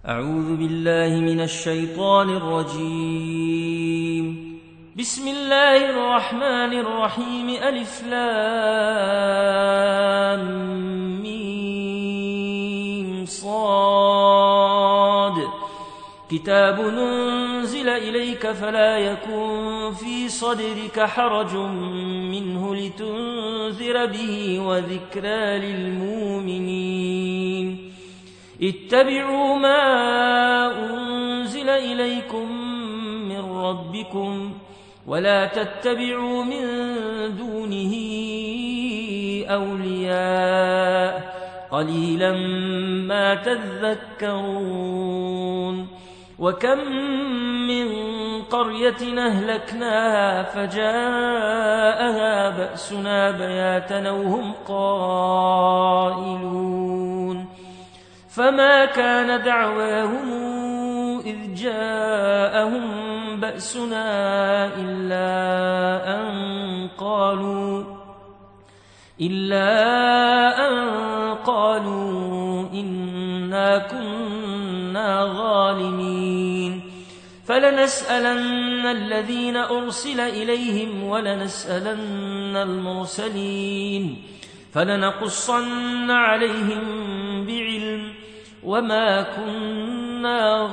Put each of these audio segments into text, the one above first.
أعوذ بالله من الشيطان الرجيم. بسم الله الرحمن الرحيم. ألف لام ميم صاد. كتاب أنزل إليك فلا يكن في صدرك حرج منه لتنذر به وذكرى للمؤمنين. اتبعوا ما أنزل إليكم من ربكم ولا تتبعوا من دونه أولياء قليلا ما تذكرون. وكم من قرية أهلكناها فجاءها بأسنا بياتا وهم قائلون. فما كان دعواهم إذ جاءهم بأسنا إلا أن قالوا إنا كنا ظالمين. فلنسألن الذين أرسل إليهم ولنسألن المرسلين فلنقصن عليهم بعلم وما كنا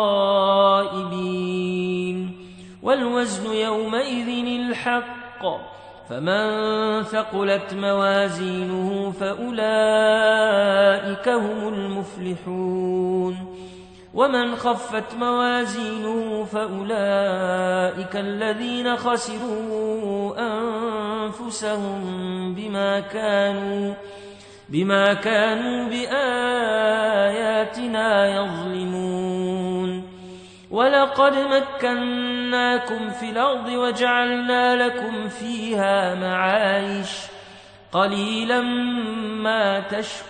غائبين. والوزن يومئذ الحق فمن ثقلت موازينه فأولئك هم المفلحون. ومن خفت موازينه فأولئك الذين خسروا أنفسهم بما كانوا بآياتنا يظلمون. ولقد مكناكم في الأرض وجعلنا لكم فيها معايش قليلا ما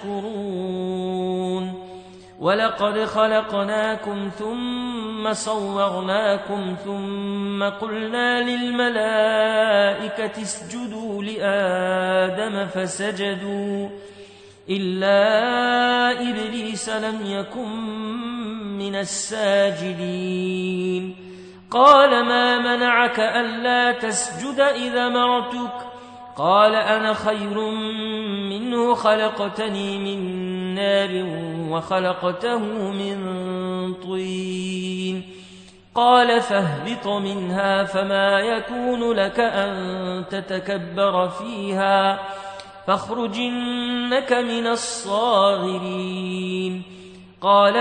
تشكرون. ولقد خلقناكم ثم صورناكم ثم قلنا للملائكة اسجدوا لآدم فسجدوا إلا إبليس لم يكن من الساجدين. قال ما منعك ألا تسجد إذا مرتك؟ قال أنا خير منه خلقتني من نار وخلقته من طين. قال فاهبط منها فما يكون لك أن تتكبر فيها فاخرج إنك من الصاغرين. قال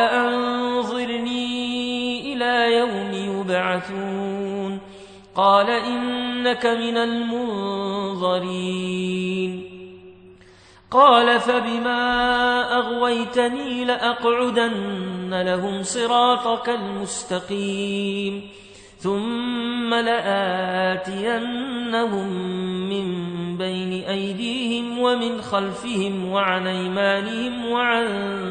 أنظرني إلى يوم يبعثون. قال إنك من المنظرين. قال فبما أغويتني لأقعدن لهم صراطك المستقيم ثم لآتينهم من بين أيديهم ومن خلفهم وعن أيمانهم وعن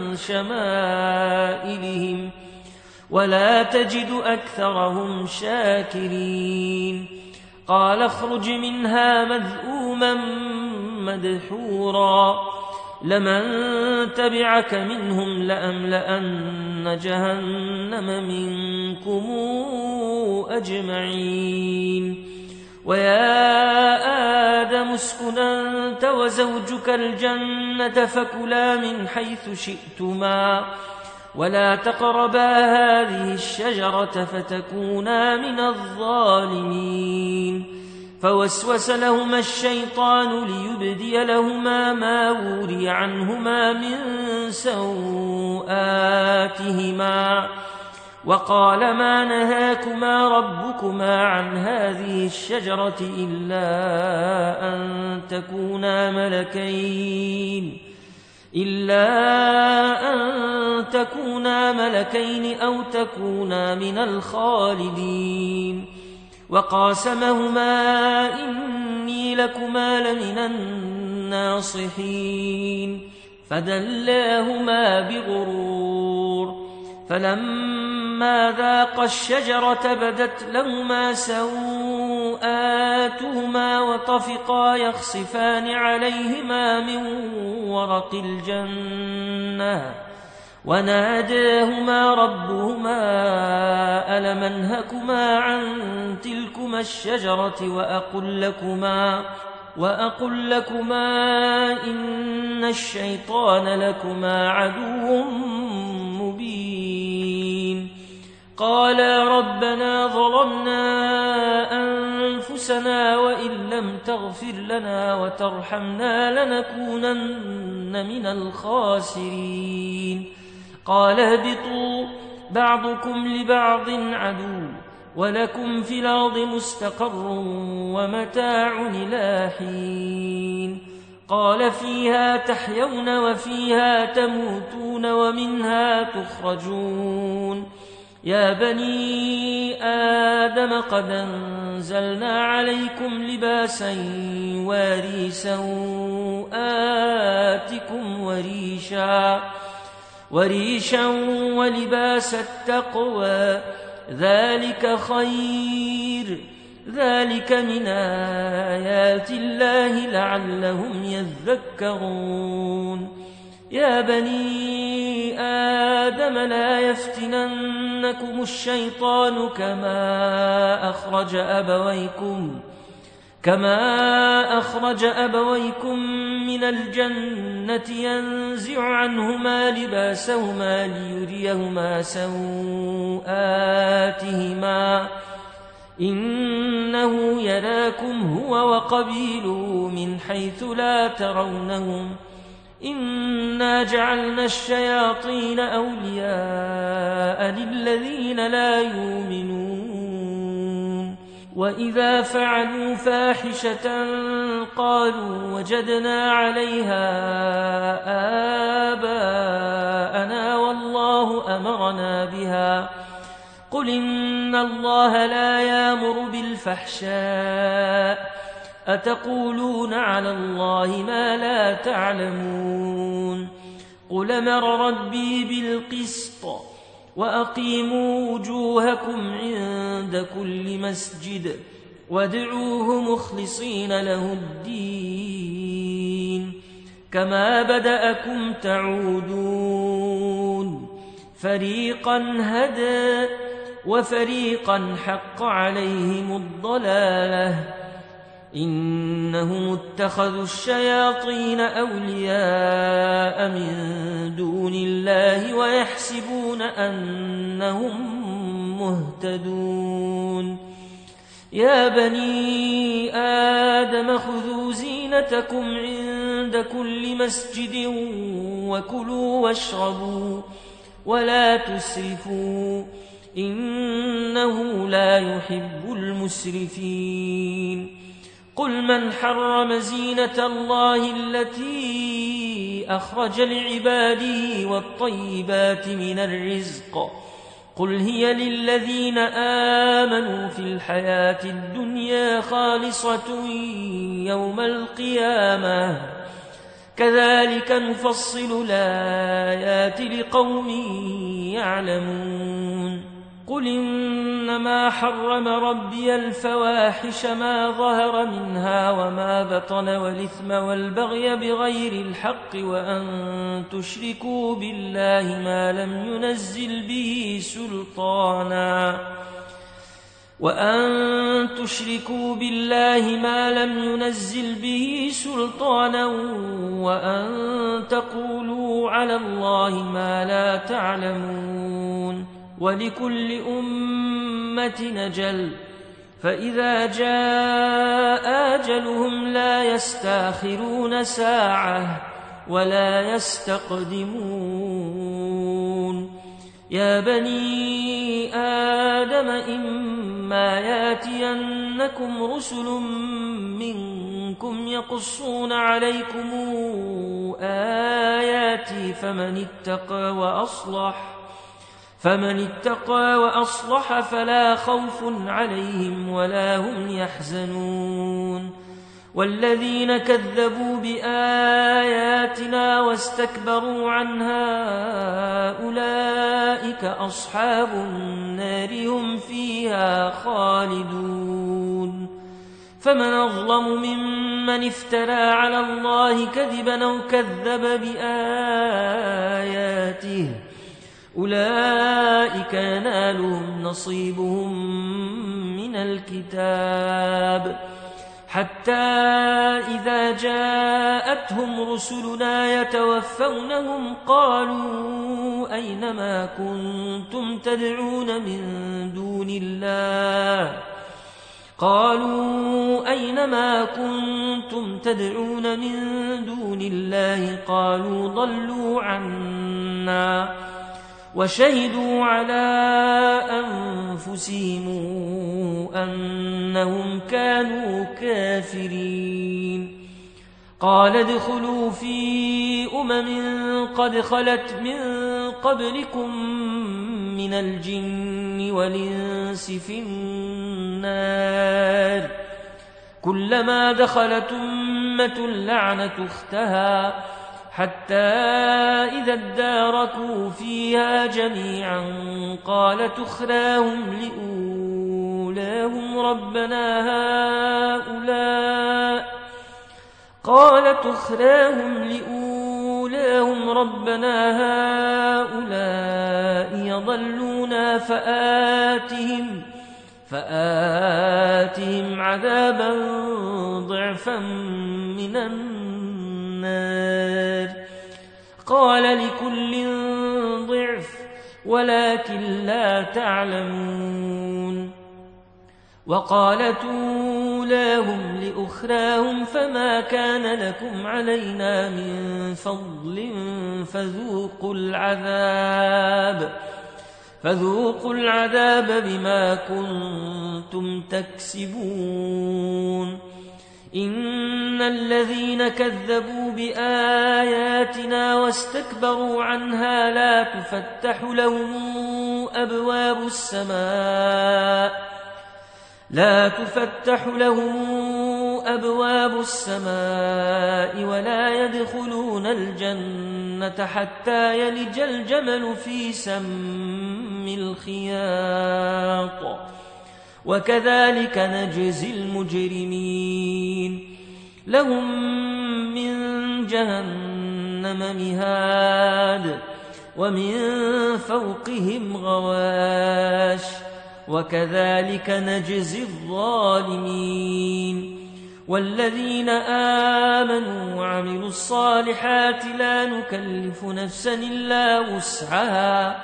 شمائلهم ولا تجد أكثرهم شاكرين. قال اخرج منها مذءوما مدحورا لمن تبعك منهم لأملأن جهنم منكم أجمعين. ويا آدم اسكن أنت وزوجك الجنة فكلا من حيث شئتما ولا تقربا هذه الشجرة فتكونا من الظالمين. فوسوس لهما الشيطان ليبدي لهما ما وري عنهما من سوآتهما وقال ما نهاكما ربكما عن هذه الشجرة إلا أن تكونا ملكين أو تكونا من الخالدين. وقاسمهما إني لكما لمن الناصحين. فدلاهما بغرور فلما ذاقا الشجرة بدت لهما سوآتهما وطفقا يخصفان عليهما من ورق الجنة وناداهما ربهما ألم أنهكما عن تلكما الشجرة وأقل لكما إن الشيطان لكما عدو مبين. قالا ربنا ظلمنا أنفسنا وإن لم تغفر لنا وترحمنا لنكونن من الخاسرين. قال اهبطوا بعضكم لبعض عدو ولكم في الأرض مستقر ومتاع إلى حين. قال فيها تحيون وفيها تموتون ومنها تخرجون. يا بني آدم قد أنزلنا عليكم لباسا يواري سوآتكم وريشا ولباس التقوى ذلك خير. ذلك من آيات الله لعلهم يذكرون. يا بني آدم لا يفتننكم الشيطان كما أخرج أبويكم من الجنة ينزع عنهما لباسهما ليريهما سوآتهما إنه يراكم هو وقبيله من حيث لا ترونهم إنا جعلنا الشياطين أولياء للذين لا يؤمنون. وإذا فعلوا فاحشة قالوا وجدنا عليها آباءنا والله أمرنا بها. قل إن الله لا يأمر بالفحشاء أتقولون على الله ما لا تعلمون. قل أمر ربي بالقسط وأقيموا وجوهكم عند كل مسجد وادعوه مخلصين له الدين كما بدأكم تعودون. فريقا هدى وفريقا حق عليهم الضلالة إنهم اتخذوا الشياطين أولياء من دون الله ويحسبون أنهم مهتدون. يا بني آدم خذوا زينتكم عند كل مسجد وكلوا واشربوا ولا تسرفوا إنه لا يحب المسرفين. قل من حرم زينة الله التي أخرج لعباده والطيبات من الرزق قل هي للذين آمنوا في الحياة الدنيا خالصة يوم القيامة كذلك نفصل الآيات لقوم يعلمون. قل إنما حرم ربي الفواحش ما ظهر منها وما بطن والإثم والبغي بغير الحق وأن تشركوا بالله ما لم ينزل به سلطانا وأن تقولوا على الله ما لا تعلمون. ولكل أمة أجل فإذا جاء أجلهم لا يستأخرون ساعة ولا يستقدمون. يا بني آدم إما ياتينكم رسل منكم يقصون عليكم آياتي فمن اتقى وأصلح فلا خوف عليهم ولا هم يحزنون. والذين كذبوا بآياتنا واستكبروا عنها أولئك أصحاب النار هم فيها خالدون. فمن أظلم ممن افترى على الله كذبا أو كذب بآياته أولئك ينالهم نصيبهم من الكتاب حتى إذا جاءتهم رسلنا يتوفونهم قالوا أينما كنتم تدعون من دون الله قالوا ضلوا عنا وشهدوا على أنفسهم أنهم كانوا كافرين قال ادخلوا في قد خلت من قبلكم من الجن والإنس في النار كلما دخلت أمة لعنت أختها حتى إذا اداركوا فيها جميعا قالت أخراهم لأولاهم ربنا هؤلاء يضلونا فآتهم عذابا ضعفا من النار قال لكل ضعف ولكن لا تعلمون وقالت أولاهم لأخراهم فما كان لكم علينا من فضل فذوقوا العذاب بما كنتم تكسبون إن الذين كذبوا بآياتنا واستكبروا عنها لا تفتح لهم أبواب السماء ولا يدخلون الجنة حتى يلج الجمل في سم الخياط وكذلك نجزي المجرمين لهم من جهنم مهاد ومن فوقهم غواش وكذلك نجزي الظالمين والذين آمنوا وعملوا الصالحات لا نكلف نفسا إلا وسعها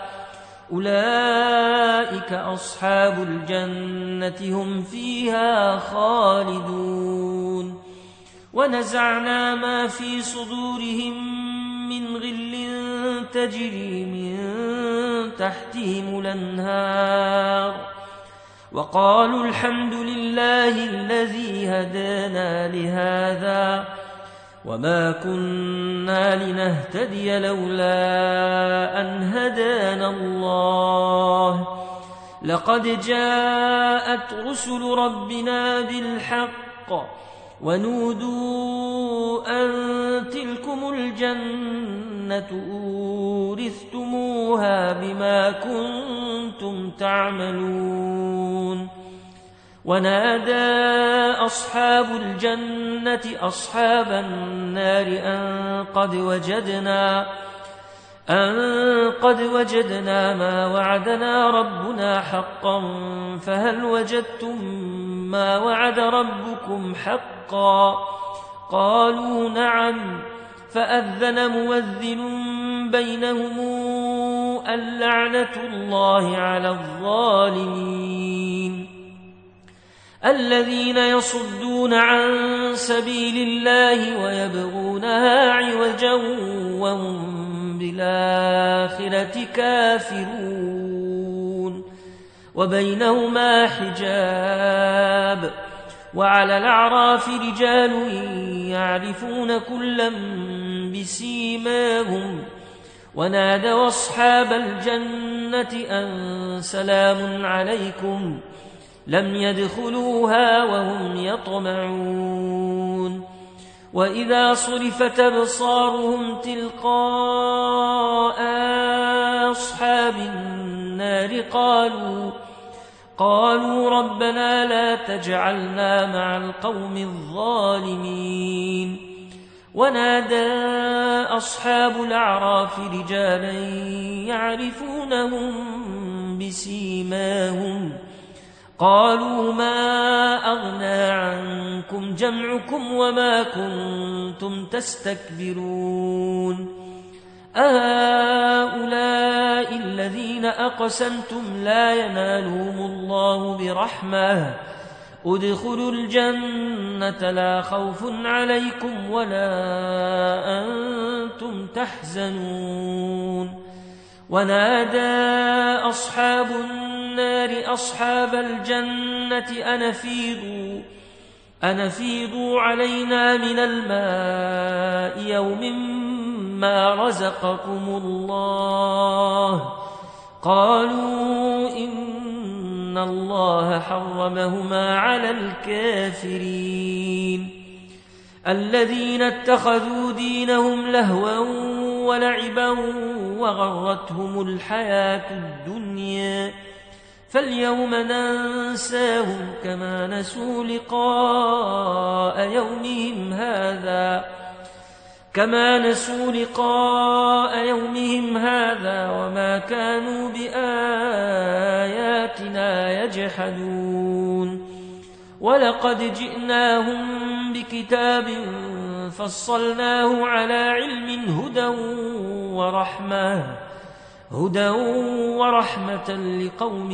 أولئك أصحاب الجنة هم فيها خالدون ونزعنا ما في صدورهم من غل تجري من تحتهم الأنهار وقالوا الحمد لله الذي هدانا لهذا وما كنا لنهتدي لولا أن هدانا الله لقد جاءت رسل ربنا بالحق ونودوا أن تلكم الجنة أورثتموها بما كنتم تعملون ونادى أصحاب الجنة أصحاب النار أن قد وجدنا ما وعدنا ربنا حقا فهل وجدتم ما وعد ربكم حقا قالوا نعم فأذن مؤذن بينهم اللعنة الله على الظالمين الذين يصدون عن سبيل الله ويبغونها عوجا وهم بالآخرة كافرون وبينهما حجاب وعلى الأعراف رجال يعرفون كلا بسيماهم ونادوا أصحاب الجنة أن سلام عليكم لم يدخلوها وهم يطمعون وإذا صرفت أبصارهم تلقاء أصحاب النار قالوا ربنا لا تجعلنا مع القوم الظالمين ونادى أصحاب الأعراف رجالا يعرفونهم بسيماهم قالوا ما أغنى عنكم جمعكم وما كنتم تستكبرون أهؤلاء الذين أقسمتم لا ينالهم الله برحمة ادخلوا الجنة لا خوف عليكم ولا أنتم تحزنون ونادى أصحاب النار أصحاب الجنة أن أفيضوا علينا من الماء يوم ما رزقكم الله قالوا إن الله حرمهما على الكافرين الذين اتخذوا دينهم لهوا ولعبا وغرتهم الحياة الدنيا فاليوم ننساهم كما نسوا لقاء يومهم هذا وما كانوا بآياتنا يجحدون ولقد جئناهم بكتاب فصلناه على علم هدى ورحمة لقوم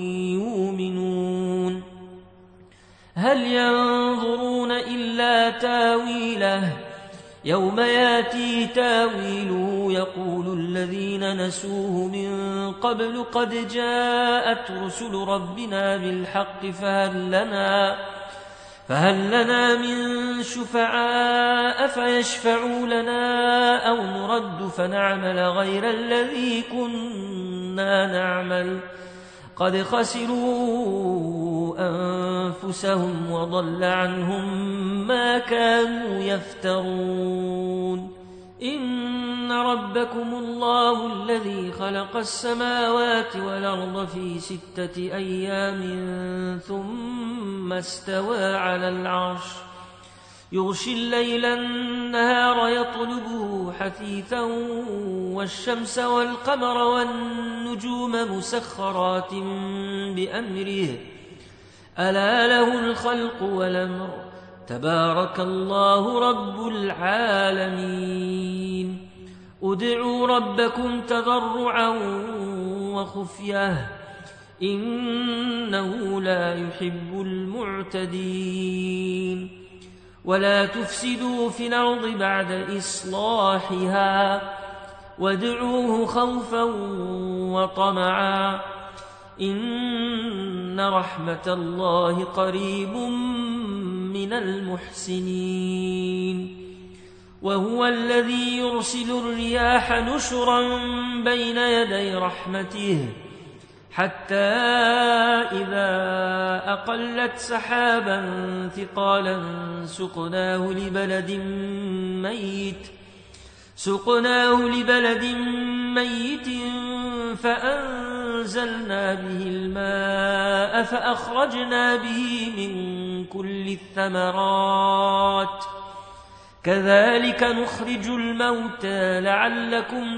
يؤمنون هل ينظرون إلا تاويله يوم ياتي تاويله يقول الذين نسوه من قبل قد جاءت رسل ربنا بالحق فهل لنا من شفعاء فيشفعوا لنا أو نرد فنعمل غير الذي كنا نعمل قد خسروا أنفسهم وضل عنهم ما كانوا يفترون إن ربكم الله الذي خلق السماوات والأرض في 6 أيام ثم استوى على العرش يغشي الليل النهار يطلبه حثيثا والشمس والقمر والنجوم مسخرات بأمره ألا له الخلق والأمر تبارك الله رب العالمين ادعوا ربكم تضرعا وخفية إنه لا يحب المعتدين ولا تفسدوا في الأرض بعد إصلاحها وادعوه خوفا وطمعا إن رحمة الله قريب من المحسنين وهو الذي يرسل الرياح نشرا بين يدي رحمته حتى إذا أقلت سحابا ثقالا سقناه لبلد ميت فأنزلنا به الماء فأخرجنا به من كل الثمرات كذلك نخرج الموتى لعلكم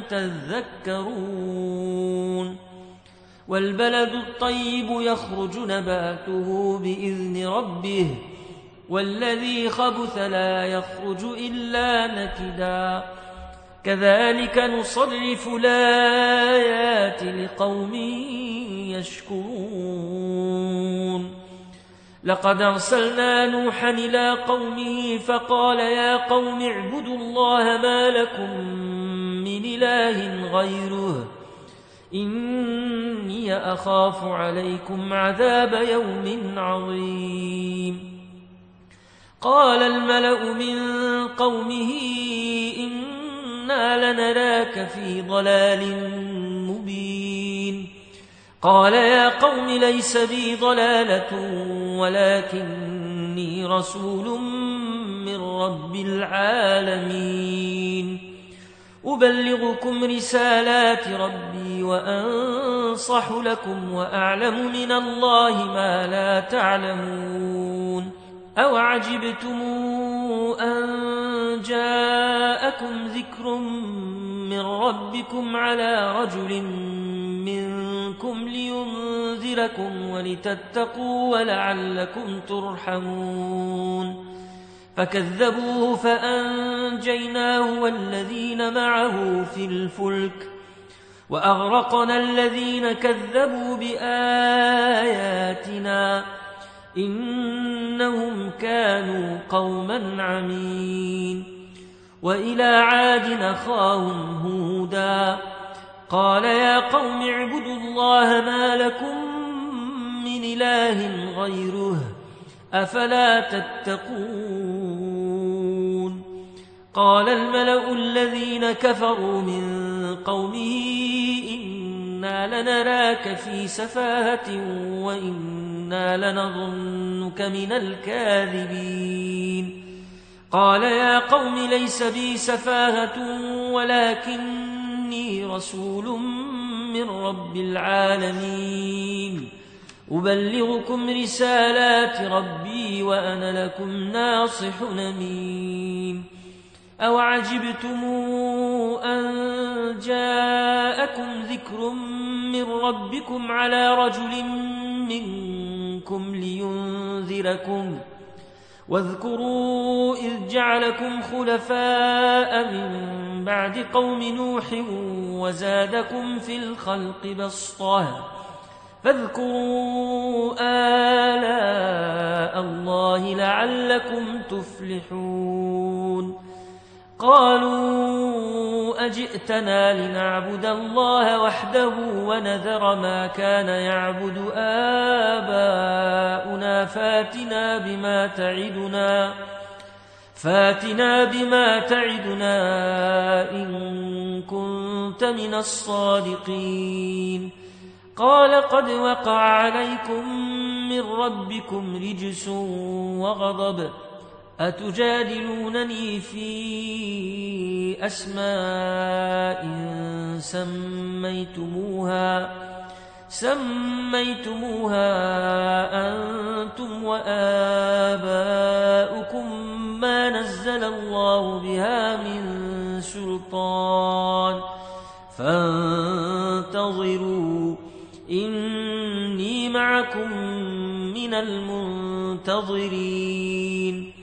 تذكرون والبلد الطيب يخرج نباته بإذن ربه والذي خبث لا يخرج إلا نكدا كذلك نصرف الآيات لقوم يشكرون لقد أرسلنا نوحا إلى قومه فقال يا قوم اعبدوا الله ما لكم من إله غيره إني أخاف عليكم عذاب يوم عظيم قال الملأ من قومه إنا لنراك في ضلال مبين قال يا قوم ليس بي ضلالة ولكني رسول من رب العالمين أبلغكم رسالات ربي وأنصح لكم وأعلم من الله ما لا تعلمون أوعجبتم أن جاءكم ذكر من ربكم على رجل منكم لينذركم ولتتقوا ولعلكم ترحمون فكذبوه فأنجيناه والذين معه في الفلك وأغرقنا الذين كذبوا بآياتنا إنهم كانوا قوما عمين وإلى عاد أخاهم هودا قال يا قوم اعبدوا الله ما لكم من إله غيره أفلا تتقون قال الملأ الذين كفروا من قومه إنا لنراك في سفاهة وإنا لنظنك من الكاذبين قال يا قوم ليس بي سفاهة ولكني رسول من رب العالمين أبلغكم رسالات ربي وأنا لكم ناصح أمين أوعجبتم أن جاءكم ذكر من ربكم على رجل منكم لينذركم واذكروا إذ جعلكم خلفاء من بعد قوم نوح وزادكم في الخلق بسطة فاذكروا آلاء الله لعلكم تفلحون قالوا أجئتنا لنعبد الله وحده ونذر ما كان يعبد آباؤنا فاتنا بما تعدنا إن كنت من الصادقين قال قد وقع عليكم من ربكم رجس وغضب أتجادلونني في أسماء سميتموها أنتم وآباؤكم ما نزل الله بها من سلطان فانتظروا إني معكم من المنتظرين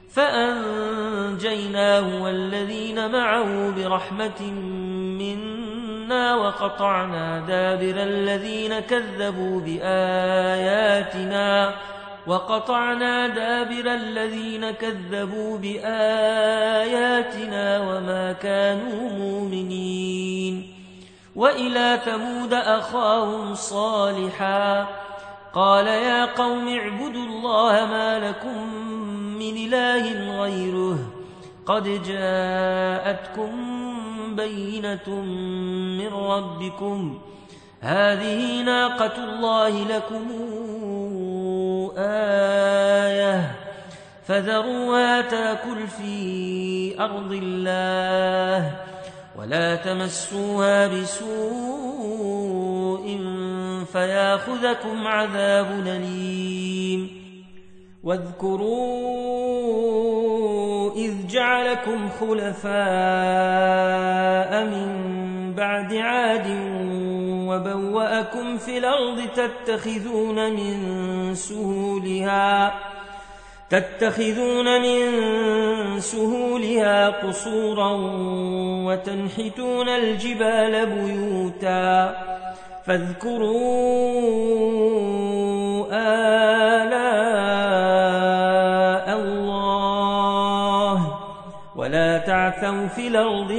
فأنجيناه والذين معه برحمة منا وقطعنا دابر الذين كذبوا بآياتنا وما كانوا مؤمنين وإلى ثمود أخاهم صالحا قال يا قوم اعبدوا الله ما لكم من إله غيره قد جاءتكم بينة من ربكم هذه ناقة الله لكم آية فذروها تأكل في أرض الله ولا تمسوها بسوء فياخذكم عذاب أليم واذكروا إذ جعلكم خلفاء من بعد عاد وبوأكم في الأرض تتخذون من سهولها قصورا وتنحتون الجبال بيوتا فاذكروا آلاء الله ولا تعثوا في الأرض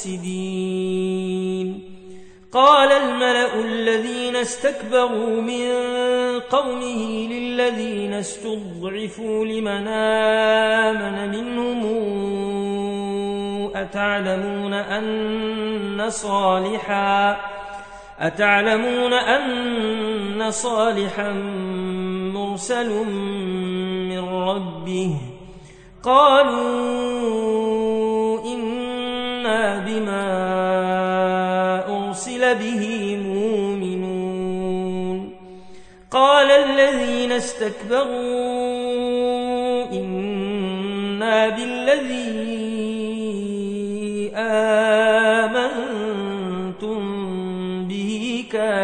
مفسدين قال الملأ الذين استكبروا من قومه للذين استضعفوا لمن آمن منهم أتعلمون أن صالحا مرسل من ربه قالوا إنا بما أرسل به مؤمنون قال الذين استكبروا إنا أتاتنا بالذي آمنتم به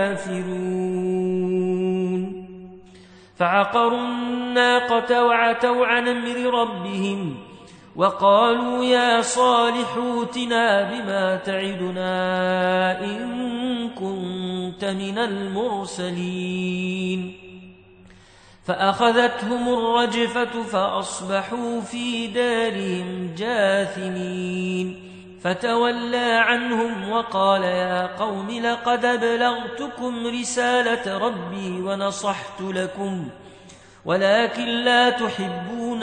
كافرون فعقروا الناقة وعتوا عن أمر ربهم وقالوا يا صالح ائتنا بما تعدنا إن كنت من المرسلين فأخذتهم الرجفة فأصبحوا في دارهم جاثمين فتولى عنهم وقال يا قوم لقد أبلغتكم رسالة ربي ونصحت لكم ولكن لا تحبون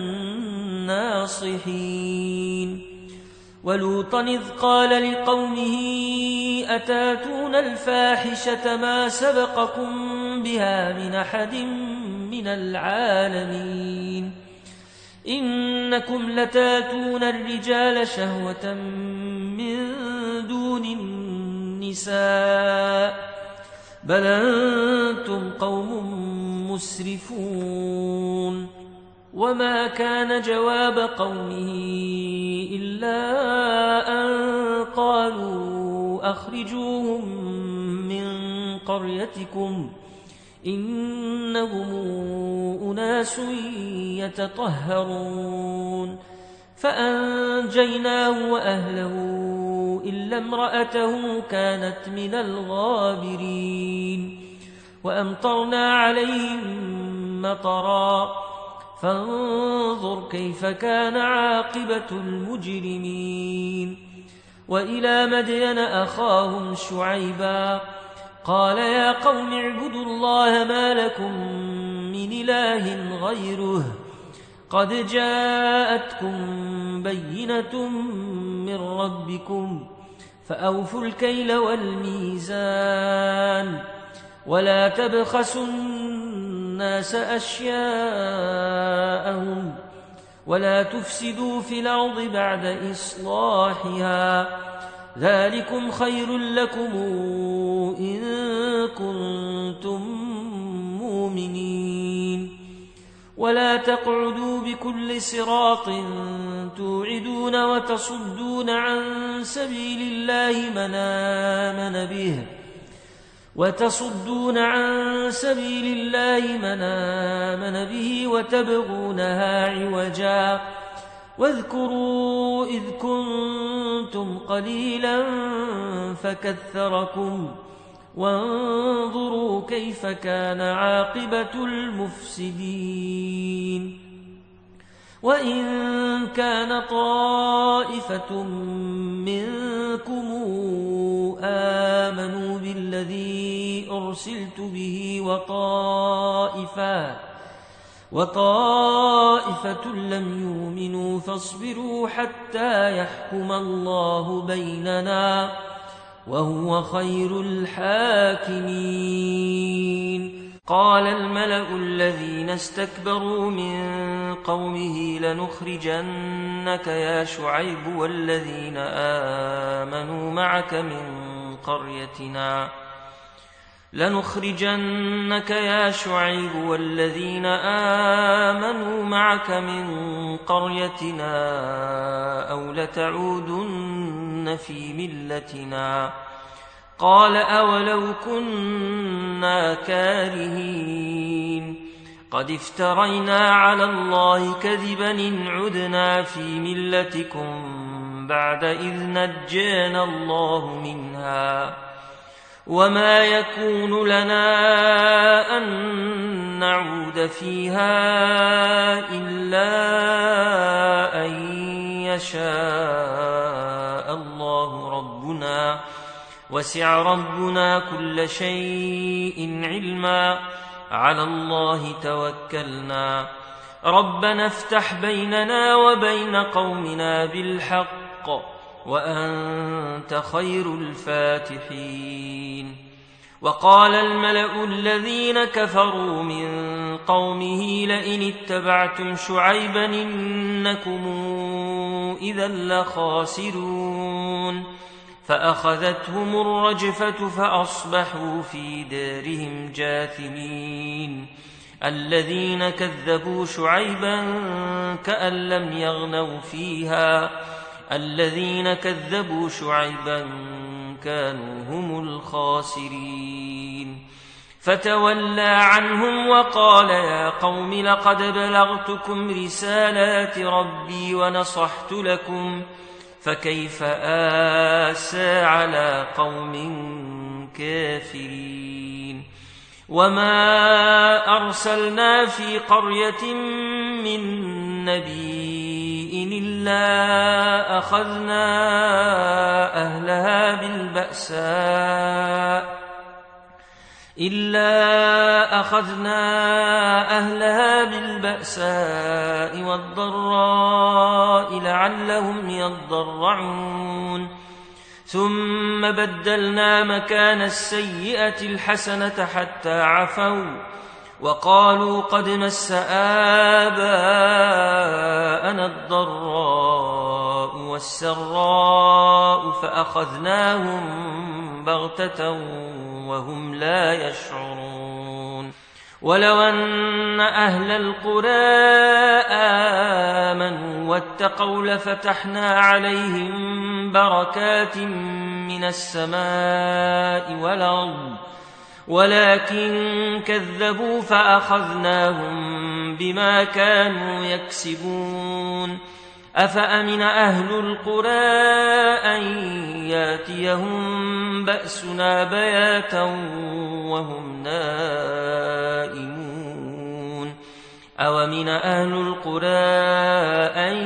الناصحين ولوطا إذ قال لقومه أتاتون الفاحشة ما سبقكم بها من أحد من العالمين إنكم لتاتون الرجال شهوة من دون النساء بل أنتم قوم مسرفون وما كان جواب قومه إلا أن قالوا أخرجوهم من قريتكم إنهم أناس يتطهرون فأنجيناه وأهله إلا امرأته كانت من الغابرين وأمطرنا عليهم مطرا فانظر كيف كان عاقبة المجرمين وإلى مدين أخاهم شعيبا قال يا قوم اعبدوا الله ما لكم من إله غيره قد جاءتكم بينة من ربكم فأوفوا الكيل والميزان ولا تبخسوا الناس أشياءهم ولا تفسدوا في الأرض بعد إصلاحها ذلكم خير لكم إن كنتم مؤمنين ولا تقعدوا بكل صراط توعدون وتصدون عن سبيل الله من آمن به وتبغونها عوجا واذكروا إذ كنتم قليلا فكثركم وانظروا كيف كان عاقبة المفسدين وإن كان طائفة منكم آمنوا بالذي أرسلت به وطائفة لم يؤمنوا فاصبروا حتى يحكم الله بيننا وهو خير الحاكمين قال الملأ الذين استكبروا من قومه لنخرجنك يا شعيب والذين آمنوا معك من قريتنا أو لتعودن في ملتنا قال أولو كنا كارهين قد افترينا على الله كذبا إن عدنا في ملتكم بعد إذ نجانا الله منها وما يكون لنا أن نعود فيها إلا أن يشاء الله ربنا وسع ربنا كل شيء علما على الله توكلنا ربنا افتح بيننا وبين قومنا بالحق وأنت خير الفاتحين وقال الملأ الذين كفروا من قومه لئن اتبعتم شعيبا إنكم إذا لخاسرون فأخذتهم الرجفة فأصبحوا في دارهم جاثمين الذين كذبوا شعيبا كأن لم يغنوا فيها الذين كذبوا شعيبا كانوا هم الخاسرين فتولى عنهم وقال يا قوم لقد بلغتكم رسالات ربي ونصحت لكم فكيف آسى على قوم كافرين وما أرسلنا في قرية من نبي إلا أخذنا أهلها بالبأساء والضراء لعلهم يضرعون ثم بدلنا مكان السيئة الحسنة حتى عفوا وقالوا قد مس آباءنا الضراء والسراء فأخذناهم بغتة وهم لا يشعرون ولو أن أهل القرى آمنوا واتقوا لفتحنا عليهم بركات من السماء والأرض ولكن كذبوا فأخذناهم بما كانوا يكسبون أفأمن أهل القرى أن ياتيهم بأسنا بياتا وهم نائمون أومن أهل القرى أن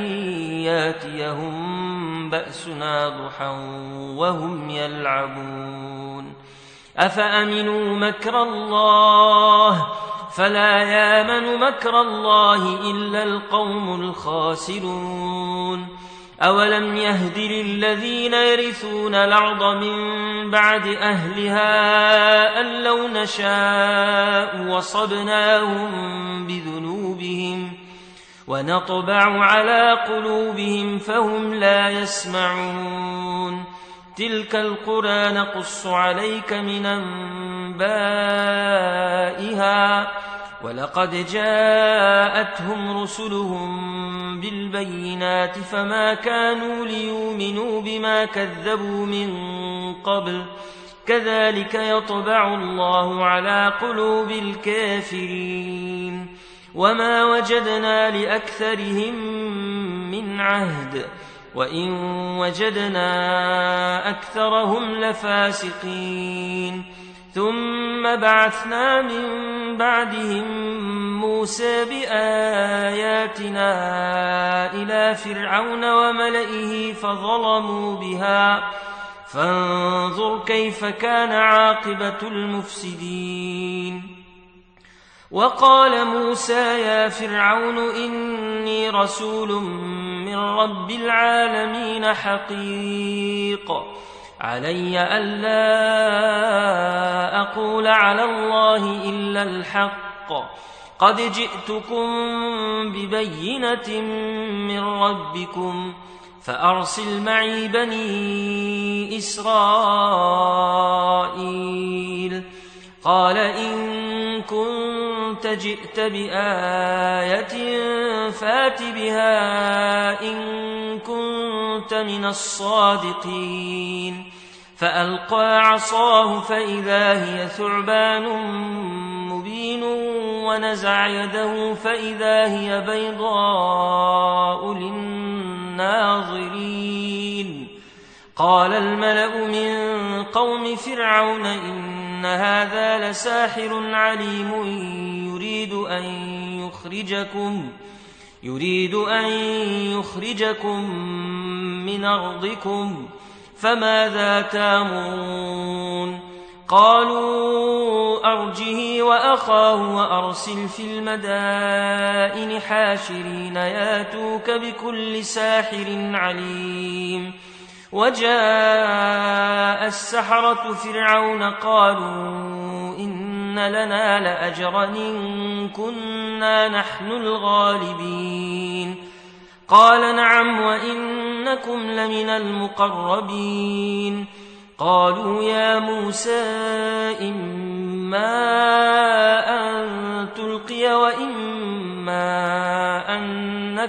ياتيهم بأسنا ضحى وهم يلعبون أفأمنوا مكر الله فلا يامن مكر الله إلا القوم الخاسرون أولم يهد للذين يرثون الأرض من بعد أهلها أن لو نشاء وصبناهم بذنوبهم ونطبع على قلوبهم فهم لا يسمعون تلك القرى نقص عليك من أنبائها ولقد جاءتهم رسلهم بالبينات فما كانوا ليؤمنوا بما كذبوا من قبل كذلك يطبع الله على قلوب الكافرين وما وجدنا لأكثرهم من عهد وإن وجدنا أكثرهم لفاسقين ثم بعثنا من بعدهم موسى بآياتنا إلى فرعون وملئه فظلموا بها فانظر كيف كان عاقبة المفسدين وقال موسى يا فرعون إني رسول من رب العالمين حقيق علي ألا أقول على الله إلا الحق قد جئتكم ببينة من ربكم فأرسل معي بني إسرائيل قال إن كنت جئت بآية فات بها إن كنت من الصادقين فألقى عصاه فإذا هي ثعبان مبين ونزع يده فإذا هي بيضاء للناظرين قال الملأ من قوم فرعون إن هذا لساحر عليم يريد أن يخرجكم من أرضكم فماذا تامرون قالوا أرجه وأخاه وأرسل في المدائن حاشرين ياتوك بكل ساحر عليم وجاء السحرة فرعون قالوا إن لنا لأجرا إن كنا نحن الغالبين قال نعم وإنكم لمن المقربين قالوا يا موسى إما أن تلقي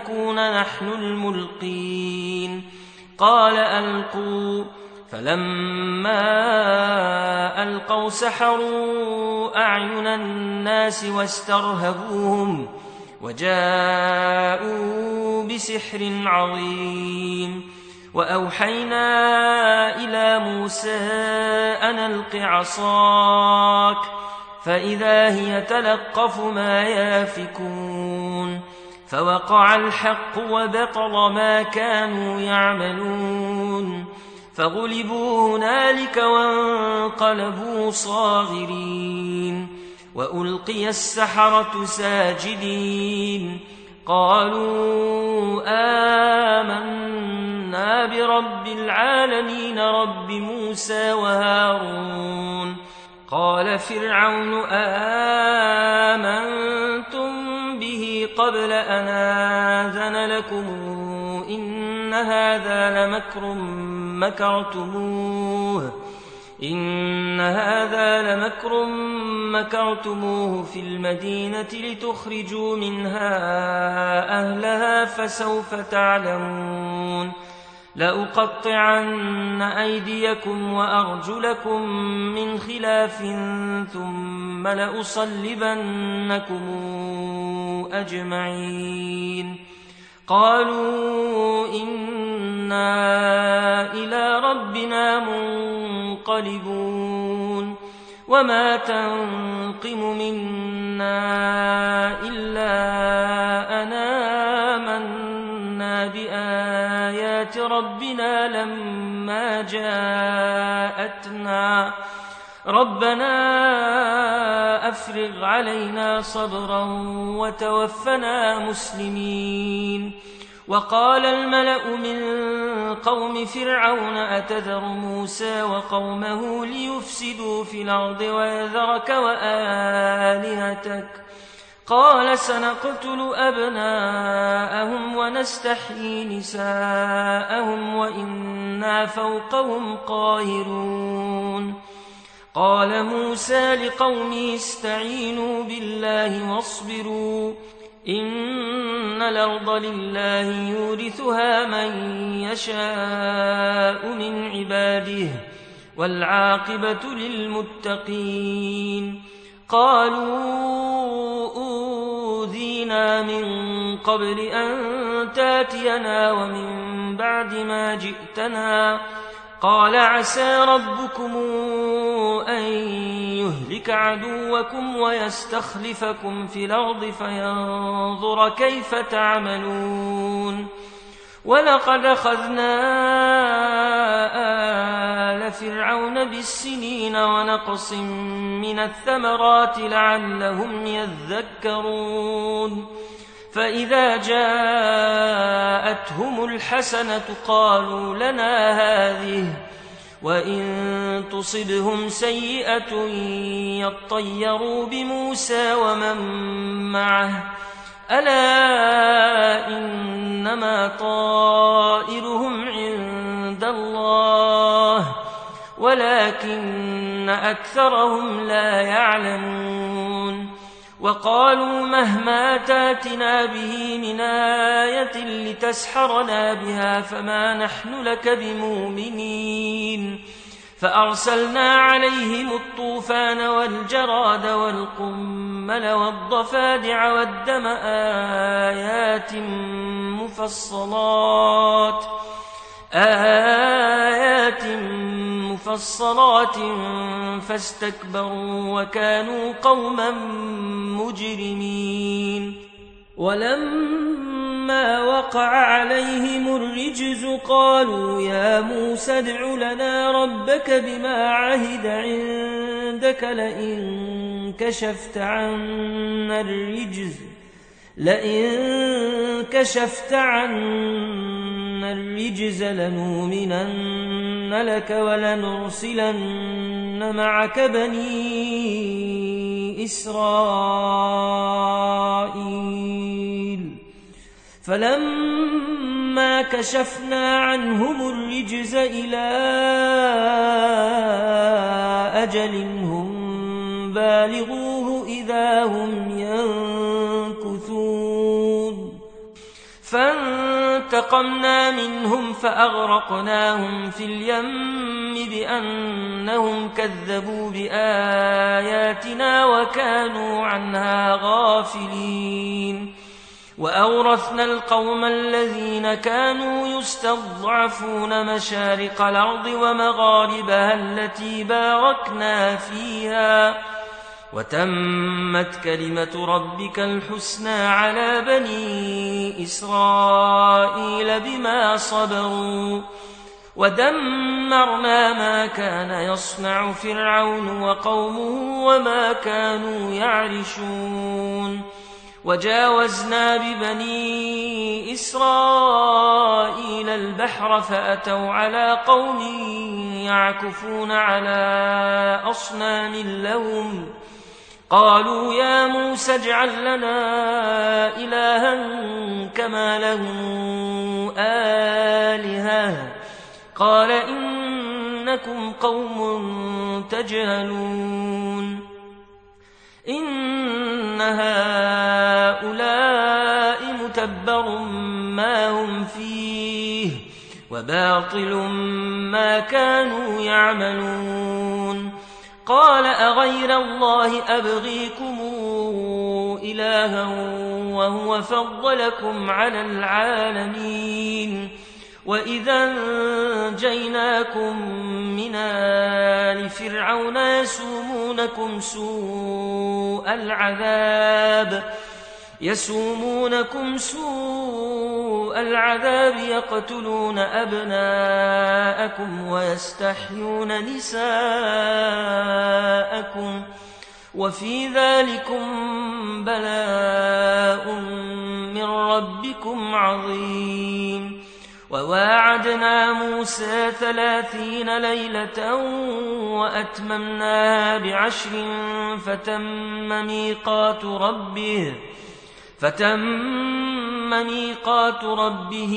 نكون نحن الملقين قال ألقوا فلما ألقوا سحروا أعين الناس واسترهبوهم وجاءوا بسحر عظيم وأوحينا إلى موسى أن ألق عصاك فإذا هي تلقف ما يافكون فوقع الحق وبطل ما كانوا يعملون فغلبوا هنالك وانقلبوا صاغرين وألقي السحرة ساجدين قالوا آمنا برب العالمين رب موسى وهارون قال فرعون آمنتم به قبل أن آذن لكم إن هذا لمكر مكرتموه في المدينة لتخرجوا منها أهلها فسوف تعلمون لأقطعن أيديكم وأرجلكم من خلاف ثم لأصلبنكم أجمعين قالوا إنا إلى ربنا منقلبون وما تنقم منا إلا أن آمنا بآيات ربنا لما جاءتنا ربنا أفرغ علينا صبرا وتوفنا مسلمين وقال الملأ من قوم فرعون أتذر موسى وقومه ليفسدوا في الأرض ويذرك وآلهتك قال سنقتل أبناءهم ونستحيي نساءهم وإنا فوقهم قاهرون قال موسى لقومه استعينوا بالله واصبروا إن الأرض لله يورثها من يشاء من عباده والعاقبة للمتقين قالوا أوذينا من قبل أن تاتينا ومن بعد ما جئتنا قال عسى ربكم أن يهلك عدوكم ويستخلفكم في الأرض فينظر كيف تعملون ولقد أخذنا آل فرعون بالسنين ونقص من الثمرات لعلهم يذكرون فإذا جاءتهم الحسنة قالوا لنا هذه وإن تصبهم سيئة يطيروا بموسى ومن معه ألا إنما طائرهم عند الله ولكن أكثرهم لا يعلمون وقالوا مهما تاتنا به من آية لتسحرنا بها فما نحن لك بمؤمنين فأرسلنا عليهم الطوفان والجراد والقمل والضفادع والدم آيات مفصلات فاستكبروا وكانوا قوما مجرمين ولما وقع عليهم الرجز قالوا يا موسى ادع لنا ربك بما عهد عندك لئن كشفت عنا الرجز لنؤمنن لك ولنرسلن معك بني إسرائيل فلما كشفنا عنهم الرجز إلى أجل هم بالغوه إذا هم ينكثون فانتقمنا منهم فأغرقناهم في اليم بأنهم كذبوا بآياتنا وكانوا عنها غافلين وأورثنا القوم الذين كانوا يستضعفون مشارق الأرض ومغاربها التي باركنا فيها وتمت كلمة ربك الحسنى على بني إسرائيل بما صبروا ودمرنا ما كان يصنع فرعون وقومه وما كانوا يعرشون وجاوزنا ببني إسرائيل البحر فأتوا على قوم يعكفون على أصنام لهم قالوا يا موسى اجعل لنا إلها كما لهم آلهة قال إنكم قوم تجهلون إن هؤلاء متبر ما هم فيه وباطل ما كانوا يعملون قال أغير الله أبغيكم إلها وهو فضلكم على العالمين وإذا أنجيناكم من آل فرعون يسومونكم سوء العذاب يقتلون أبناءكم ويستحيون نساءكم وفي ذلكم بلاء من ربكم عظيم وواعدنا موسى 30 ليلة وأتممناها ب10 فتم ميقات ربه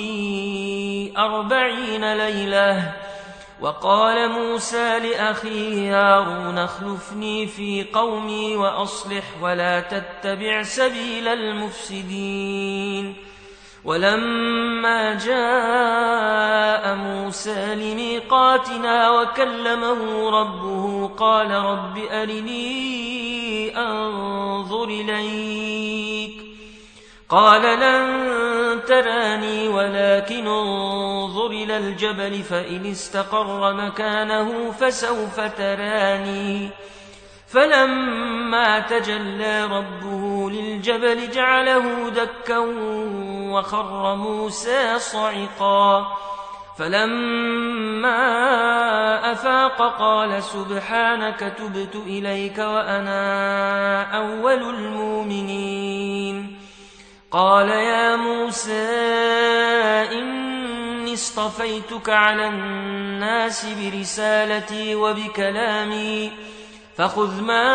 40 ليلة وقال موسى لأخيه هارون اخلفني في قومي وأصلح ولا تتبع سبيل المفسدين ولما جاء موسى لميقاتنا وكلمه ربه قال رب أرني أنظر إليك قال لن تراني ولكن انظر إلى الجبل فإن استقر مكانه فسوف تراني فلما تجلى ربه للجبل جعله دكا وخر موسى صعقا فلما أفاق قال سبحانك تبت إليك وأنا أول المؤمنين قال يا موسى إني اصطفيتك على الناس برسالتي وبكلامي فخذ ما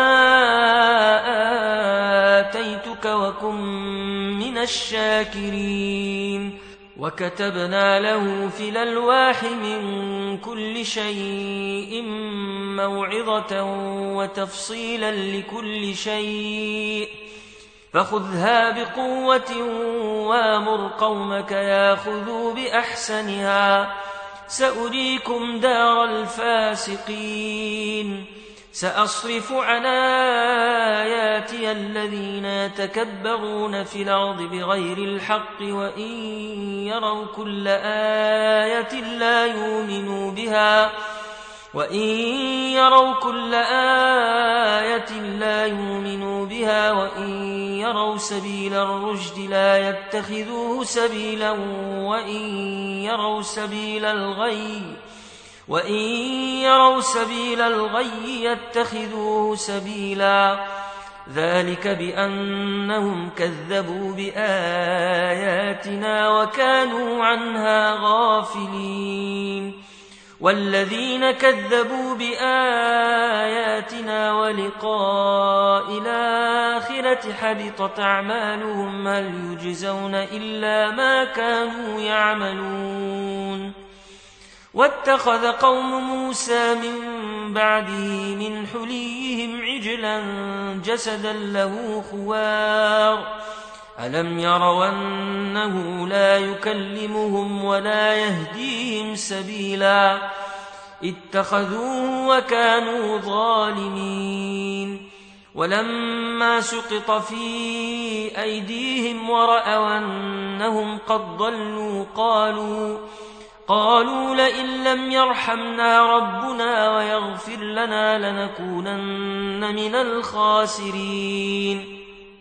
آتيتك وكن من الشاكرين وكتبنا له في الألواح من كل شيء موعظة وتفصيلا لكل شيء فخذها بقوة وامر قومك ياخذوا بأحسنها سأريكم دار الفاسقين سأصرف عن آياتي الذين يتكبرون في الأرض بغير الحق وإن يروا كل آية لا يؤمنوا بها وإن يروا سبيل الرشد لا يتخذوه سبيلا وإن يروا سبيل الغي يتخذوه سبيلا ذلك بأنهم كذبوا بآياتنا وكانوا عنها غافلين والذين كذبوا بآياتنا ولقاء الآخرة حبطت أعمالهم هل يجزون إلا ما كانوا يعملون واتخذ قوم موسى من بعده من حليهم عجلا جسدا له خوار ألم يروا أنه لا يكلمهم ولا يهديهم سبيلا اتخذوه وكانوا ظالمين ولما سقط في أيديهم ورأوا أنهم قد ضلوا قالوا لئن لم يرحمنا ربنا ويغفر لنا لنكونن من الخاسرين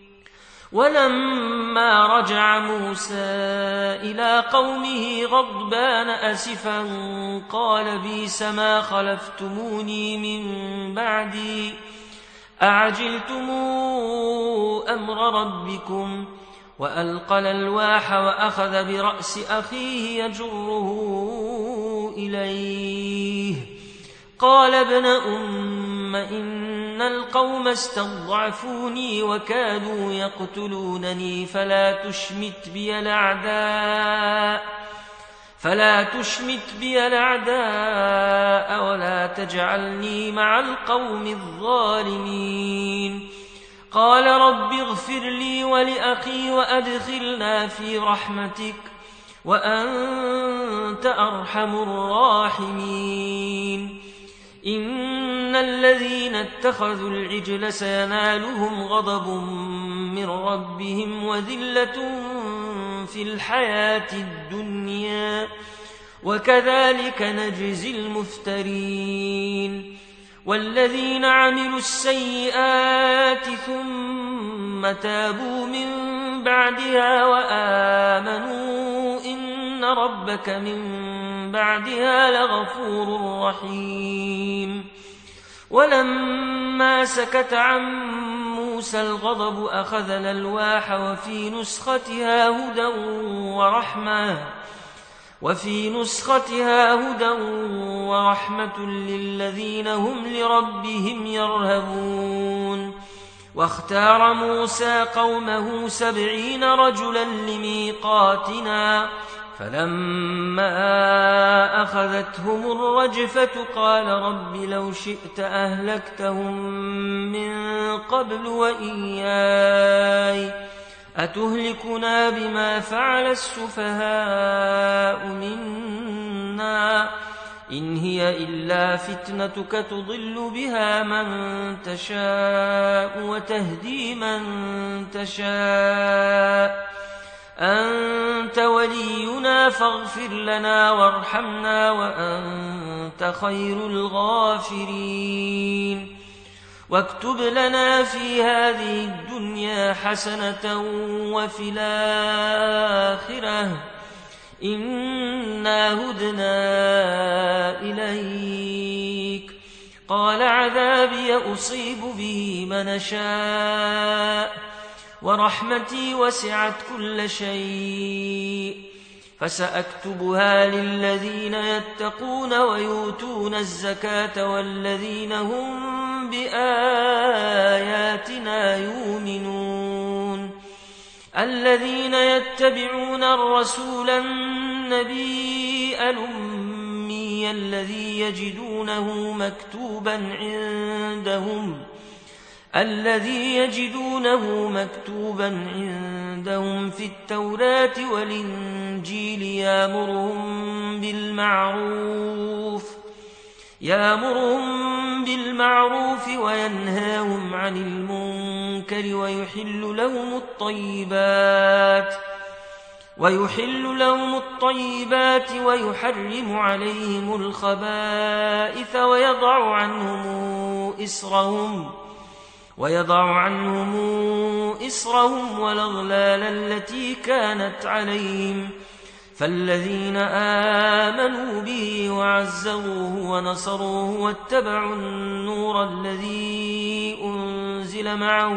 ولما رجع موسى إلى قومه غضبان أسفا قال بئس ما خلفتموني من بعدي أعجلتم أمر ربكم وألقى الألواح وأخذ برأس أخيه يجره إليه قال ابن أم إن القوم استضعفوني وكادوا يقتلونني فلا تشمت بي الأعداء ولا تجعلني مع القوم الظالمين قال رب اغفر لي ولأخي وأدخلنا في رحمتك وأنت أرحم الراحمين إن الذين اتخذوا العجل سينالهم غضب من ربهم وذلة في الحياة الدنيا وكذلك نجزي المفترين والذين عملوا السيئات ثم تابوا من بعدها وآمنوا إن ربك من بعدها لغفور رحيم ولما سكت عن موسى الغضب أخذ الألواح وفي نسختها هدى ورحمة للذين هم لربهم يرهبون واختار موسى قومه 70 رجلا لميقاتنا فلما أخذتهم الرجفة قال رب لو شئت أهلكتهم من قبل وإياي أتهلكنا بما فعل السفهاء منا إن هي إلا فتنتك تضل بها من تشاء وتهدي من تشاء أنت ولينا فاغفر لنا وارحمنا وأنت خير الغافرين واكتب لنا في هذه الدنيا حسنة وفي الآخرة إنا هدنا إليك قال عذابي أصيب به من شاء ورحمتي وسعت كل شيء فسأكتبها للذين يتقون ويؤتون الزكاة والذين هم بآياتنا يؤمنون الذين يتبعون الرسول النبي الأمي الذي يجدونه مكتوبا عندهم في التوراة والإنجيل يأمرهم بالمعروف وينهاهم عن المنكر ويحل لهم الطيبات ويحرم عليهم الخبائث ويضع عنهم إصرهم والأغلال التي كانت عليهم فالذين آمنوا به وعزروه ونصروه واتبعوا النور الذي أنزل معه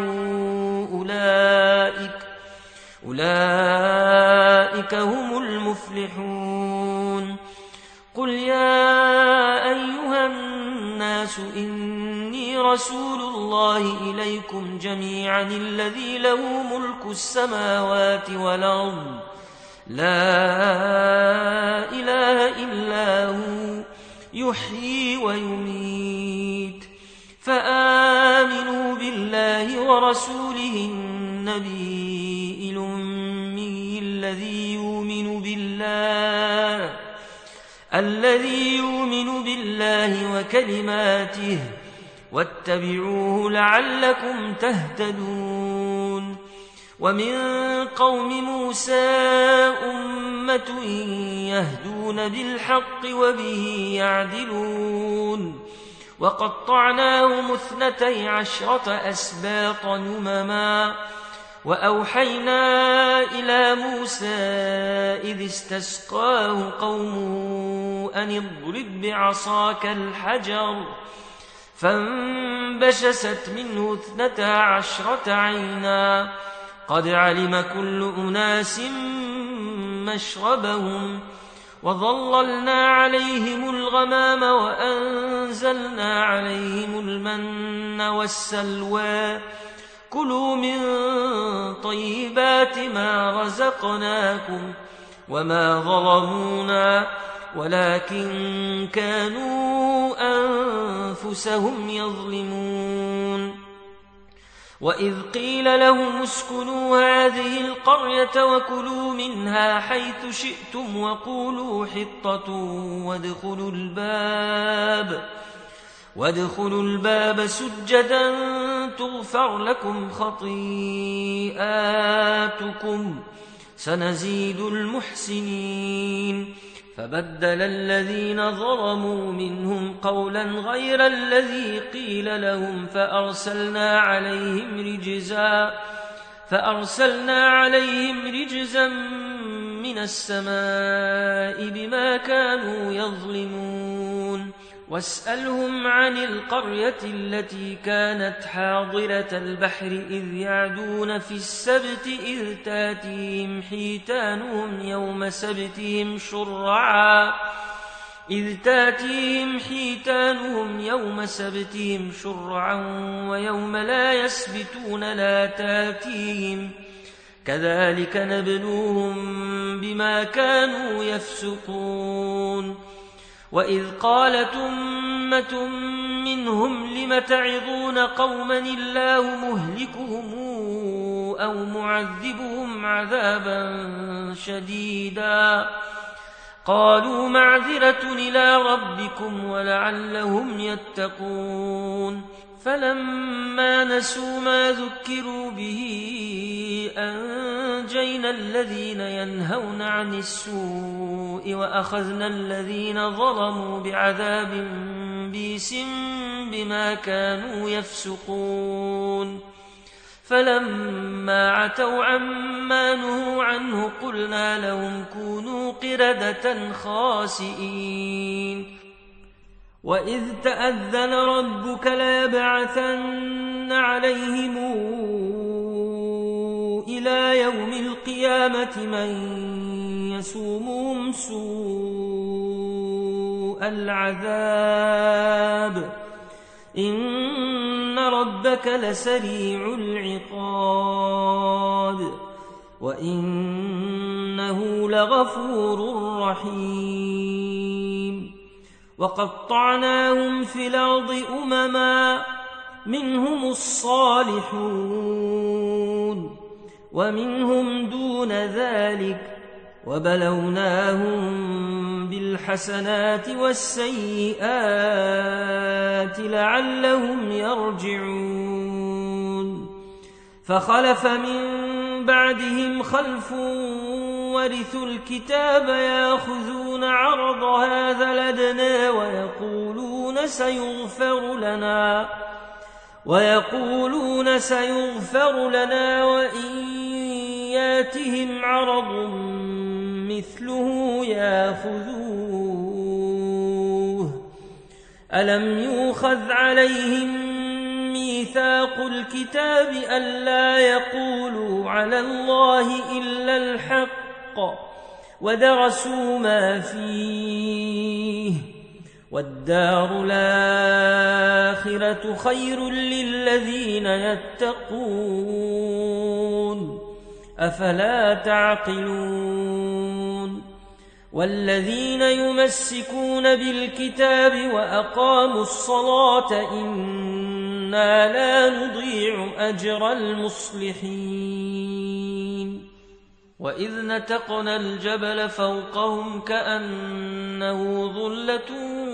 أولئك هم المفلحون قل يا أيها الناس إني رسول الله إليكم جميعا الذي له ملك السماوات والأرض لا إله إلا هو يحيي ويميت فآمنوا بالله ورسوله النبي الأمي الذي يؤمن بالله وكلماته واتبعوه لعلكم تهتدون. ومن قوم موسى أمة يهدون بالحق وبه يعدلون. وقطعناهم 12 أسباط أمما وأوحينا إلى موسى إذ استسقاه قومه أن اضرب بعصاك الحجر فانبجست منه 12 عينا قد علم كل أناس مشربهم وظللنا عليهم الغمام وأنزلنا عليهم المن والسلوى كلوا من طيبات ما رزقناكم وما ظلمونا ولكن كانوا أنفسهم يظلمون. وإذ قيل لهم اسكنوا هذه القرية وكلوا منها حيث شئتم وقولوا حطة وادخلوا الباب سجدا تغفر لكم خطيئاتكم سنزيد المحسنين. فبدل الذين ظلموا منهم قولا غير الذي قيل لهم فأرسلنا عليهم رجزا من السماء بما كانوا يظلمون. واسألهم عن القرية التي كانت حاضرة البحر إذ يعدون في السبت إذ تاتيهم حيتانهم يوم سبتهم شرعا ويوم لا يسبتون لا تاتيهم كذلك نبلوهم بما كانوا يفسقون. وإذ قالت أمة منهم لم تعظون قوما الله مهلكهم أو معذبهم عذابا شديدا قالوا معذرة إلى ربكم ولعلهم يتقون. فلما نسوا ما ذكروا به أنجينا الذين ينهون عن السوء وأخذنا الذين ظلموا بعذاب بئس بما كانوا يفسقون. فلما عتوا عما نهوا عنه قلنا لهم كونوا قردة خاسئين. وإذ تأذن ربك ليبعثن عليهم إلى يوم القيامة من يسومهم سوء العذاب إن ربك لسريع العقاب وإنه لغفور رحيم. وقطعناهم في الأرض أمما منهم الصالحون ومنهم دون ذلك وبلوناهم بالحسنات والسيئات لعلهم يرجعون. فخلف من بعدهم خلف ورثوا الكتاب يأخذون عرض هذا الأدنى ويقولون سيغفر لنا وإن ياتهم عرض مثله يأخذوه. ألم يؤخذ عليهم ميثاق الكتاب ألا يقولوا على الله إلا الحق ودرسوا ما فيه والدار الآخرة خير للذين يتقون أفلا تعقلون. والذين يمسكون بالكتاب وأقاموا الصلاة إن إنا لا نضيع أجر المصلحين وإذ نتقنا الجبل فوقهم كأنه ظلة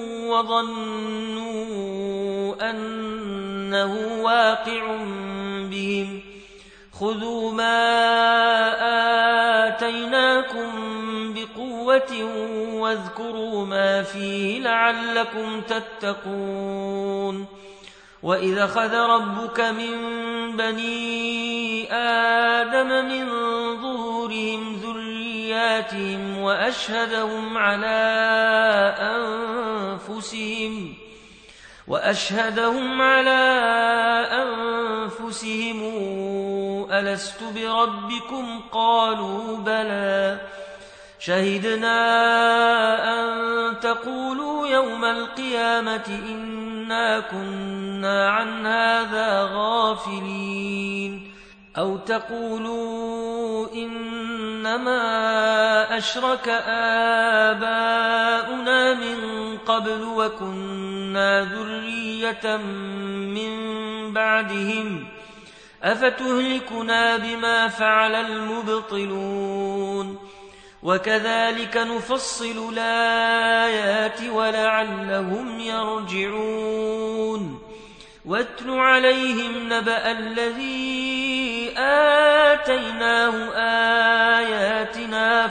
وظنوا أنه واقع بهم خذوا ما آتيناكم بقوة واذكروا ما فيه لعلكم تتقون وإذا أخذ ربك من بني آدم من ظهورهم ذرياتهم وأشهدهم على أنفسهم ألست بربكم قالوا بلى شهدنا أن تقولوا يوم القيامة إنا كنا عن هذا غافلين أو تقولوا إنما أشرك آباؤنا من قبل وكنا ذرية من بعدهم أفتهلكنا بما فعل المبطلون وكذلك نفصل الآيات ولعلهم يرجعون واتل عليهم نبأ الذي آتيناه آياتنا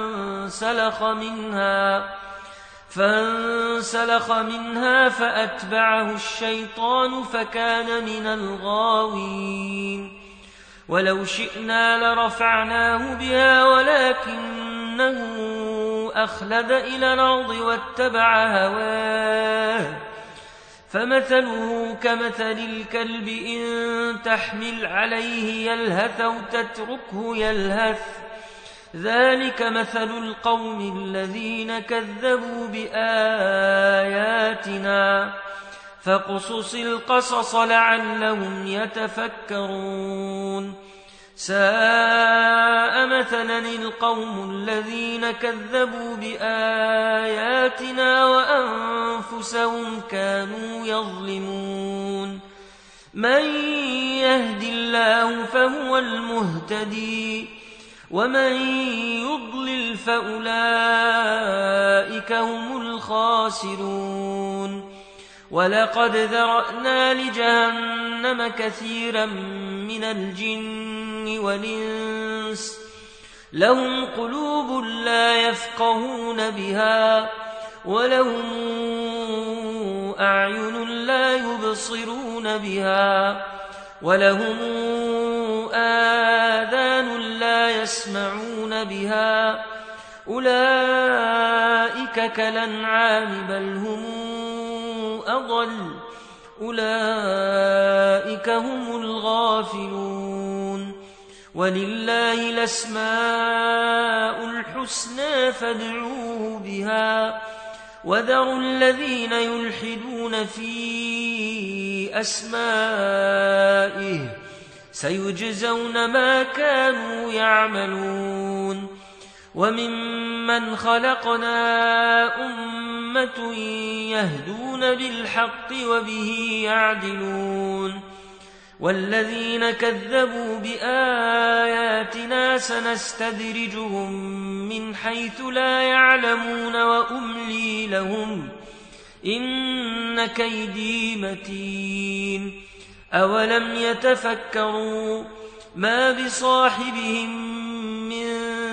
فانسلخ منها فأتبعه الشيطان فكان من الغاوين ولو شئنا لرفعناه بها ولكنه أخلد إلى الأرض واتبع هواه فمثله كمثل الكلب إن تحمل عليه يلهث أو تتركه يلهث ذلك مثل القوم الذين كذبوا بآياتنا فاقصص القصص لعلهم يتفكرون ساء مثلا القوم الذين كذبوا بآياتنا وأنفسهم كانوا يظلمون من يهد الله فهو المهتدي ومن يضلل فأولئك هم الخاسرون ولقد ذرأنا لجهنم كثيرا من الجن والإنس لهم قلوب لا يفقهون بها ولهم أعين لا يبصرون بها ولهم آذان لا يسمعون بها أولئك كالأنعام بل هم أضل أولئك هم الغافلون ولله الأسماء الحسنى فادعوه بها وذروا الذين يلحدون في أسمائه سيجزون ما كانوا يعملون وممن خلقنا أمة يهدون بالحق وبه يعدلون والذين كذبوا بآياتنا سنستدرجهم من حيث لا يعلمون وأملي لهم إن كيدي متين أولم يتفكروا ما بصاحبهم من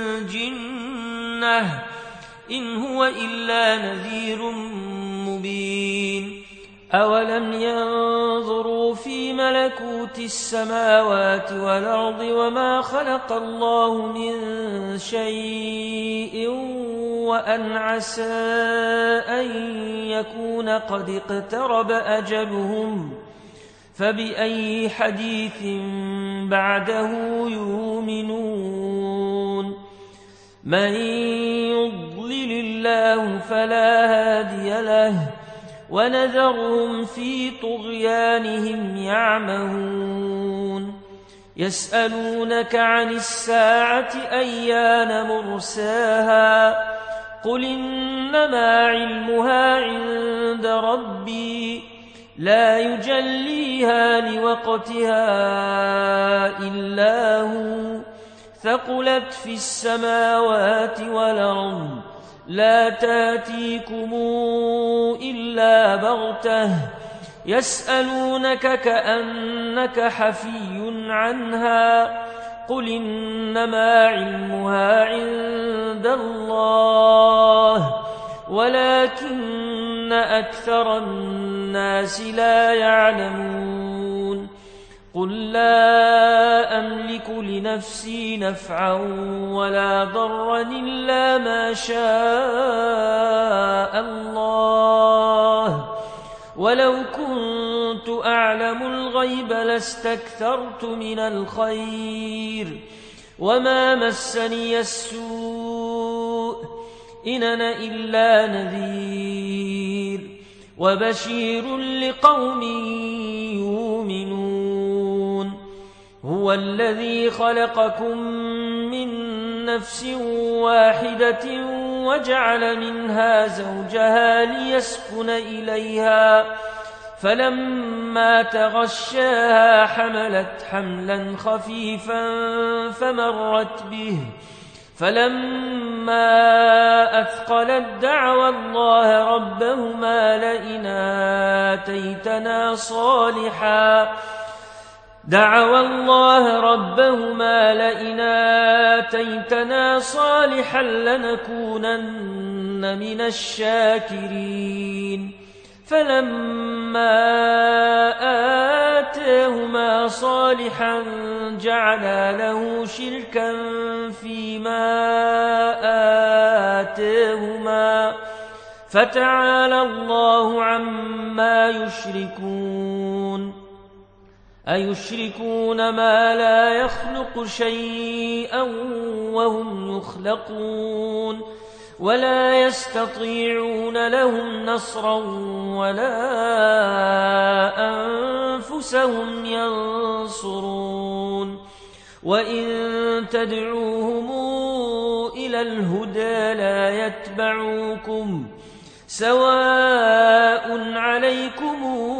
جنة إن هو إلا نذير مبين أولم ينظروا في ملكوت السماوات والأرض وما خلق الله من شيء وأن عسى أن يكون قد اقترب أجلهم فبأي حديث بعده يؤمنون من يضلل الله فلا هادي له ونذرهم في طغيانهم يعمهون يسألونك عن الساعة أيان مرساها قل إنما علمها عند ربي لا يجليها لوقتها إلا هو ثقلت في السماوات والأرض لا تاتيكم إلا بغتة يسألونك كأنك حفي عنها قل إنما علمها عند الله ولكن أكثر الناس لا يعلمون قل لا أملك لنفسي نفعا ولا ضرا إلا ما شاء الله ولو كنت أعلم الغيب لاستكثرت من الخير وما مسني السوء إن أنا إلا نذير وبشير لقوم يؤمنون هو الذي خلقكم من نفس واحدة وجعل منها زوجها ليسكن إليها فلما تغشاها حملت حملا خفيفا فمرت به فلما أثقلت دعوى الله ربهما لئن آتيتنا صالحا لنكونن من الشاكرين فلما آتاهما صالحا جعلا له شركا فيما آتاهما فتعالى الله عما يشركون أيشركون ما لا يخلق شيئا وهم يخلقون ولا يستطيعون لهم نصرا ولا أنفسهم ينصرون وإن تدعوهم إلى الهدى لا يتبعوكم سواء عليكم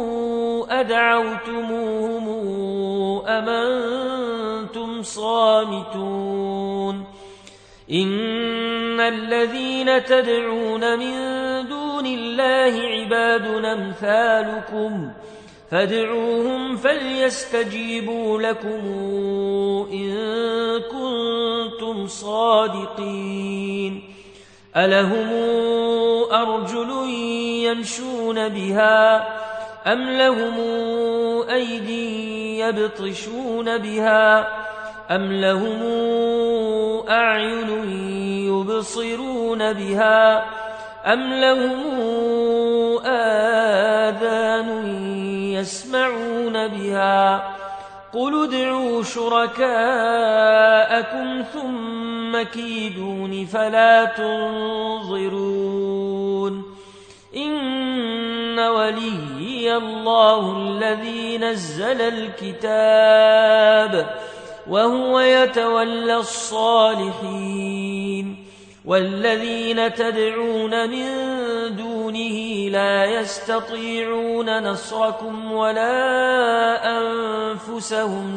أدعوتموهم أم أنتم صامتون إن الذين تدعون من دون الله عباد أمثالكم فادعوهم فليستجيبوا لكم إن كنتم صادقين ألهم أرجل يمشون بها أم لهم أيدي يبطشون بها أم لهم أعين يبصرون بها أم لهم آذان يسمعون بها قل ادعوا شركاءكم ثم كيدون فلا تنظرون إن وليي الله الذي نزل الكتاب وهو يتولى الصالحين والذين تدعون من دونه لا يستطيعون نصركم ولا أنفسهم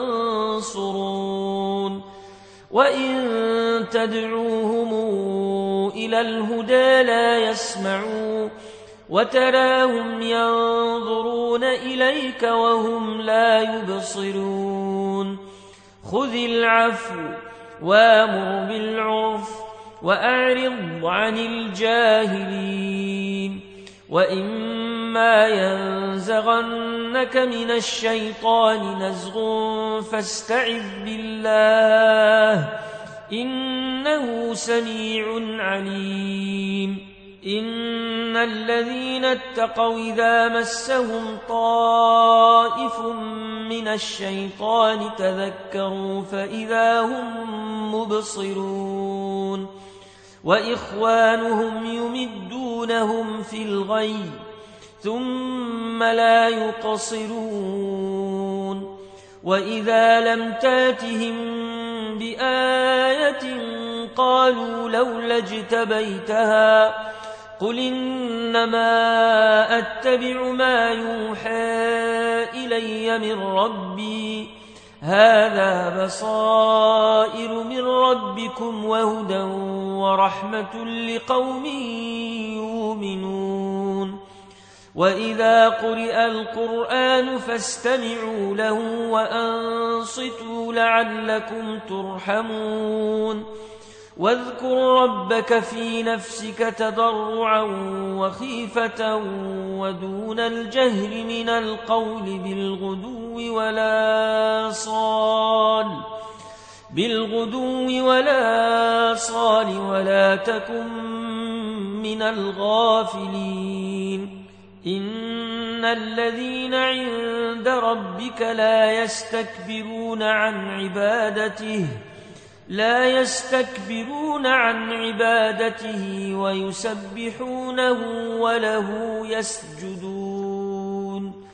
ينصرون وإن تدعوهم إلى الهدى لا يسمعوا وتراهم ينظرون إليك وهم لا يبصرون خذ العفو وامر بالعرف وأعرض عن الجاهلين وإما ينزغنك من الشيطان نزغ فاستعذ بالله إنه سميع عليم إن الذين اتقوا إذا مسهم طائف من الشيطان تذكروا فإذا هم مبصرون وإخوانهم يمدونهم في الغي ثم لا يقصرون وإذا لم تاتهم بآية قالوا لولا اجتبيتها قل إنما أتبع ما يوحى إلي من ربي هذا بصائر من ربكم وهدى ورحمة لقوم يؤمنون وإذا قرئ القرآن فاستمعوا له وأنصتوا لعلكم ترحمون واذكر ربك في نفسك تضرعا وخيفة ودون الجهر من القول بالغدو ولا صال ولا تكن من الغافلين إن الذين عند ربك لا يستكبرون عن عبادته ويسبحونه وله يسجدون